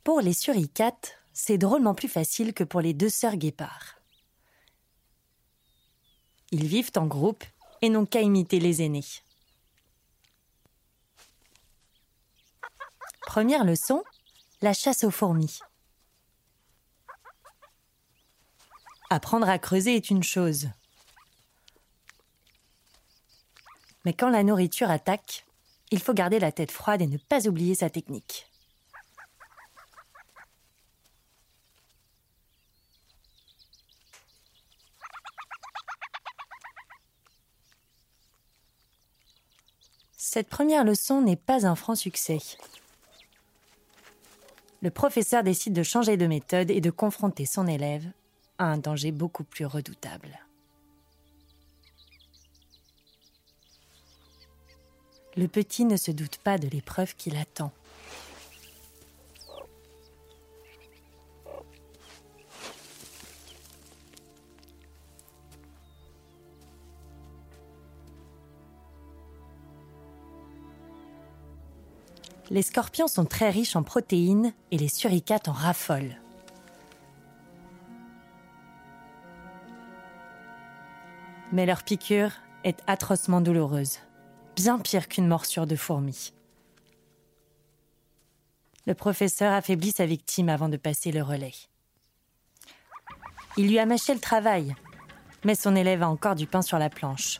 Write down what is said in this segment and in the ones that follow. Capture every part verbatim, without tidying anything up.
Pour les suricates, c'est drôlement plus facile que pour les deux sœurs guépards. Ils vivent en groupe et n'ont qu'à imiter les aînés. Première leçon, la chasse aux fourmis. Apprendre à creuser est une chose. Mais quand la nourriture attaque, il faut garder la tête froide et ne pas oublier sa technique. Cette première leçon n'est pas un franc succès. Le professeur décide de changer de méthode et de confronter son élève à un danger beaucoup plus redoutable. Le petit ne se doute pas de l'épreuve qui l'attend. Les scorpions sont très riches en protéines et les suricates en raffolent. Mais leur piqûre est atrocement douloureuse, bien pire qu'une morsure de fourmi. Le professeur affaiblit sa victime avant de passer le relais. Il lui a mâché le travail, mais son élève a encore du pain sur la planche.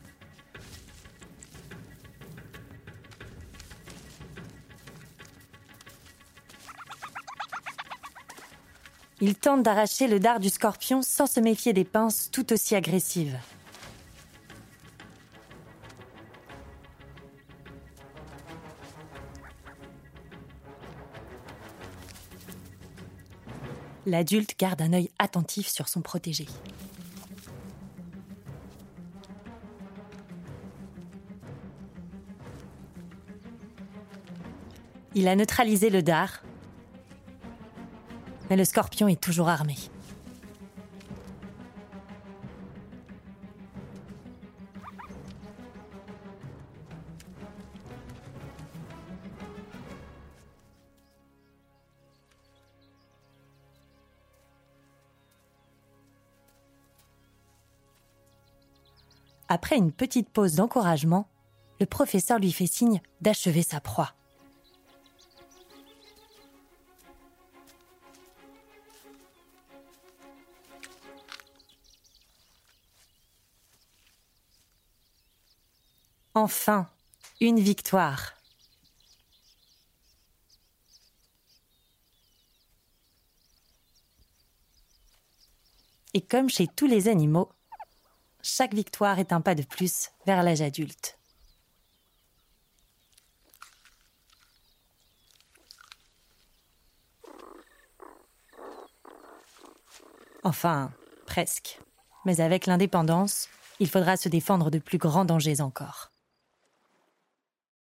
Il tente d'arracher le dard du scorpion sans se méfier des pinces tout aussi agressives. L'adulte garde un œil attentif sur son protégé. Il a neutralisé le dard, mais le scorpion est toujours armé. Après une petite pause d'encouragement, le professeur lui fait signe d'achever sa proie. Enfin, une victoire. Et comme chez tous les animaux, chaque victoire est un pas de plus vers l'âge adulte. Enfin, presque. Mais avec l'indépendance, il faudra se défendre de plus grands dangers encore.